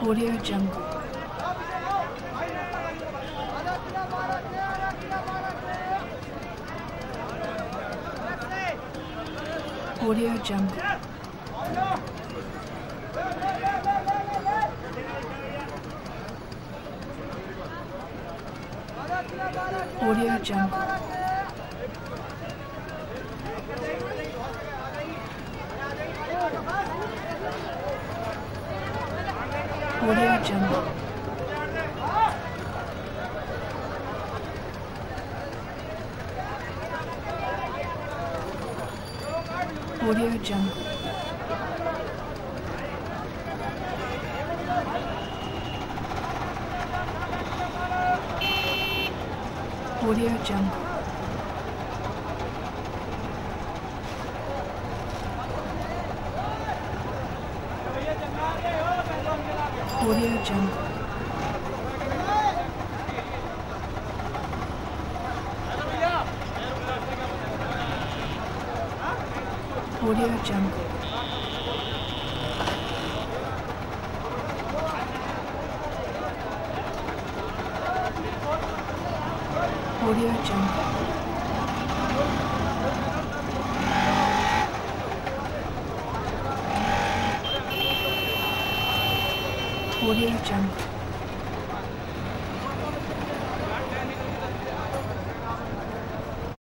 Audio Jungle. Audio Jungle. Audio Jungle. Audio Jungle. Audio Jungle. Audio Jungle. Audio Jungle. Audio Jungle. Audio Jungle. Audio Jungle.